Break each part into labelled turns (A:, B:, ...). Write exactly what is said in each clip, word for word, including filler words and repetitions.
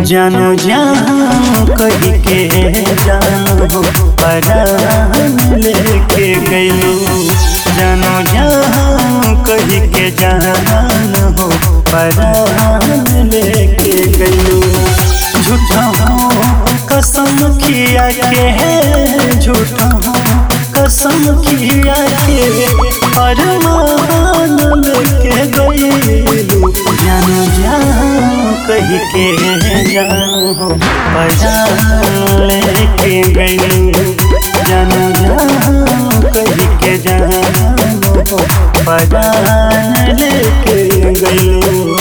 A: जानो जहाँ कही के जानो हो परान लेके गइलू। जानो जहाँ कही के जानो हो परान लेके गइलू। झूठा हो कसम खिया के है, झूठा हो कसम खिया के अरमान लेके गइलू। जानो जहाँ कही के जानो हो परान लेके गइलू। जानो जहाँ कही के जानो हो परान लेके गइलू।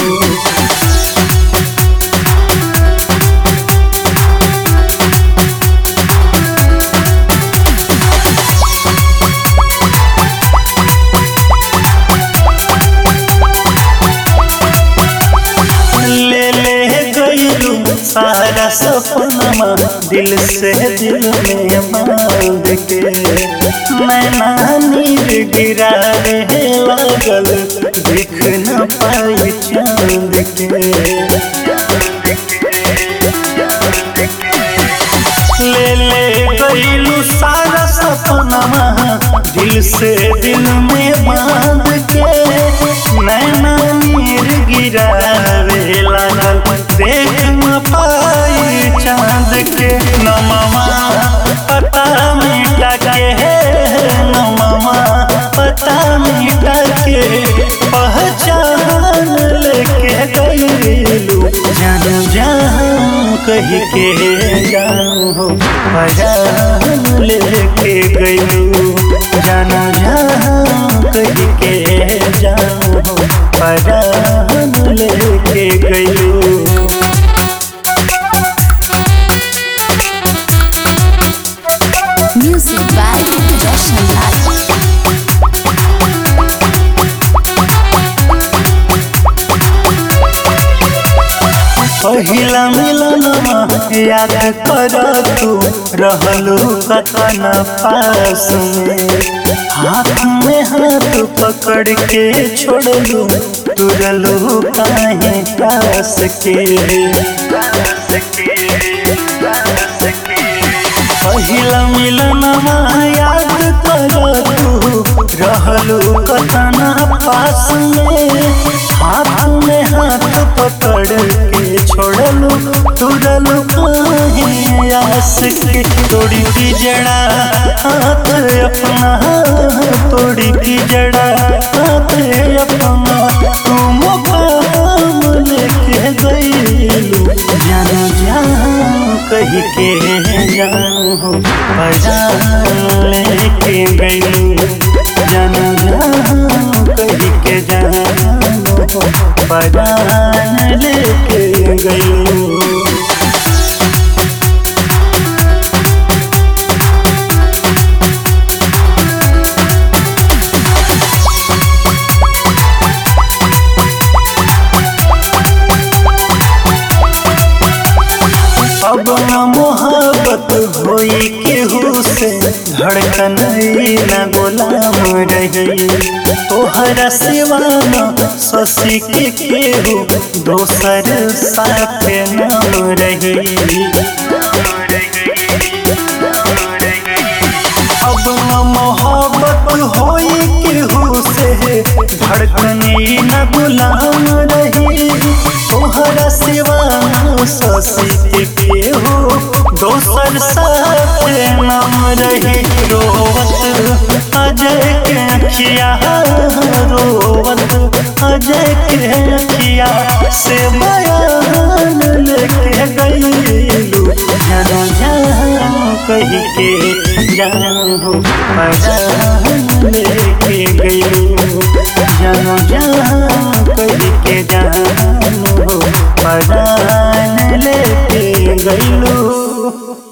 A: सारा सपना दिल से दिल में बांध के नैना नीर गिरा रहे लागल, देख न पाई चांद के। ले ले गइलू सारा सपना दिल से दिल में बांध के नैना नीर गिरा रहे लागल, देख न पाई चांद के। नमवा पता मिटा के है, नमवा पता मिटा के पहचान लेके गइलू। जानो जहाँ कही के जानो हो परान लेके गइलू। जानो जहाँ कही के जानो हो परान लेके गइलू।
B: Music by Roshan Lal.
A: पहिला मिलनवा याद कर तू रहलू कतन पास में। हाथ में हाथ पकड़ के छोड़लू तुरलू काहे पास के। पहिला मिलनवा याद कर तू रहलू कतन पास में। हाथ में हाथ पकड़ के छोड़लू तुरलू काहे आस के। तोड़ी की जड़ा हाथ अपना, तोड़ी की जड़ा हाथ अपना तू मुकाम लेके गइलू। जानो जहाँ कही के जानो हो परान लेके गइलू। जानो जहाँ कही के जानो हो परान लेके गइलू। अब न मोहब्बत होई केहू से, धड़कन न गुलाम रही। तोहरा सिवा न शशि के केहू दोसर साथ नाम रही। अब न मोहब्बत होई केहू से, धड़कन न गुलाम रही। तोहरा सिवा न शशि के केहू दोसर साथ नाम रही। रोवत अजय के अखिया, रोवत अजय के अखिया से बयान लेके गइलू। जानो जहाँ कही के जानो हो परान लेके गइलू। जानो जहाँ कही के जानो हो परान लेके गइलू।